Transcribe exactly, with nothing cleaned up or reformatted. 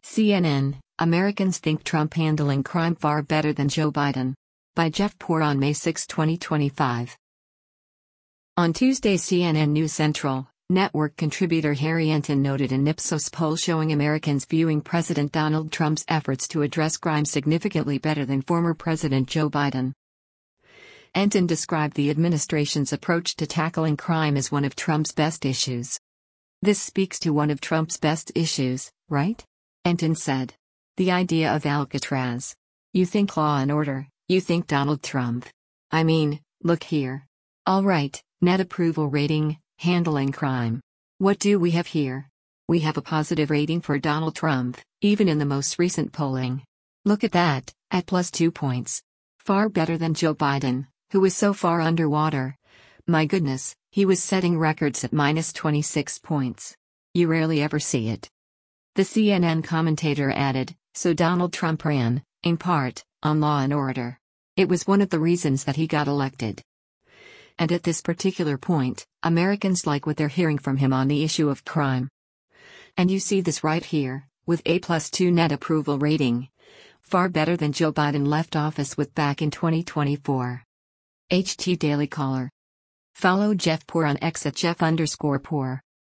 C N N, Americans think Trump handling crime far better than Joe Biden. By Jeff Poor on May sixth, twenty twenty-five. On Tuesday, C N N News Central network contributor Harry Enton noted an Ipsos poll showing Americans viewing President Donald Trump's efforts to address crime significantly better than former President Joe Biden. Enton described the administration's approach to tackling crime as one of Trump's best issues. "This speaks to one of Trump's best issues, right?" Enton said. "The idea of Alcatraz. You think law and order, you think Donald Trump. I mean, look here. All right, net approval rating, handling crime. What do we have here? We have a positive rating for Donald Trump, even in the most recent polling. Look at that, at plus two points. Far better than Joe Biden, who was so far underwater. My goodness, he was setting records at minus twenty-six points. You rarely ever see it." The C N N commentator added, "So Donald Trump ran, in part, on law and order. It was one of the reasons that he got elected. And at this particular point, Americans like what they're hearing from him on the issue of crime. And you see this right here, with a plus two net approval rating. Far better than Joe Biden left office with back in twenty twenty-four. H T Daily Caller. Follow Jeff Poor on X at Jeff underscore Poor.